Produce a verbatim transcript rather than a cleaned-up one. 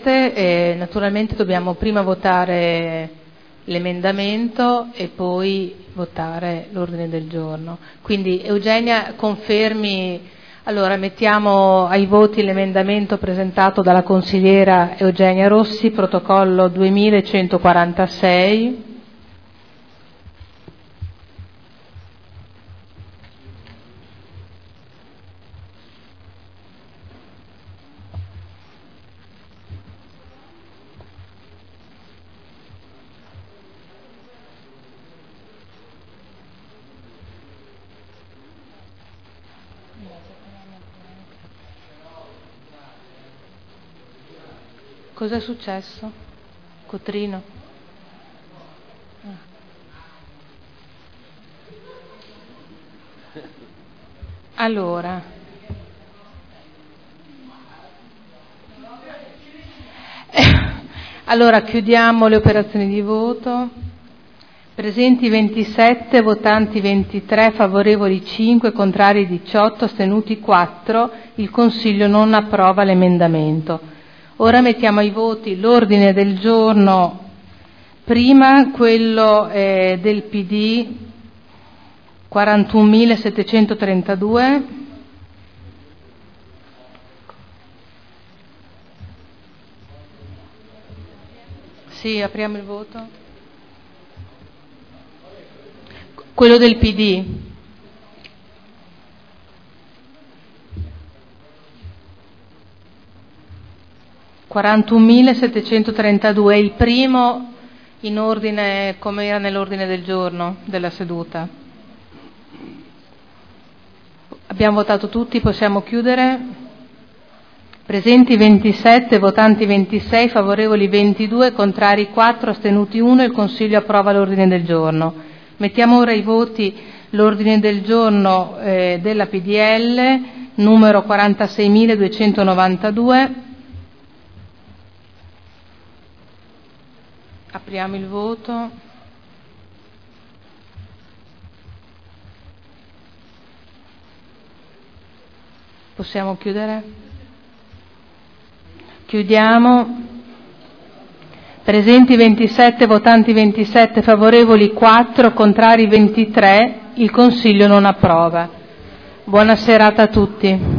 Presidente, e naturalmente dobbiamo prima votare l'emendamento e poi votare l'ordine del giorno. Quindi Eugenia, confermi, allora mettiamo ai voti l'emendamento presentato dalla consigliera Eugenia Rossi, protocollo duemilacentoquarantasei. Cos'è successo? Cotrino? Ah. Allora, allora chiudiamo le operazioni di voto. Presenti ventisette, votanti ventitré, favorevoli cinque, contrari diciotto, astenuti quattro. Il Consiglio non approva l'emendamento. Ora mettiamo ai voti l'ordine del giorno, prima quello eh, del P D quarantunomilasettecentotrentadue, sì, apriamo il voto, quello del P D. quarantunomilasettecentotrentadue, il primo in ordine come era nell'ordine del giorno della seduta. Abbiamo votato tutti, possiamo chiudere. Presenti ventisette, votanti ventisei, favorevoli ventidue, contrari quattro, astenuti uno. Il Consiglio approva l'ordine del giorno. Mettiamo ora ai voti l'ordine del giorno eh, della P D L numero quarantaseimiladuecentonovantadue. Apriamo il voto. Possiamo chiudere? Chiudiamo. Presenti ventisette, votanti ventisette, favorevoli quattro, contrari ventitré. Il Consiglio non approva. Buona serata a tutti.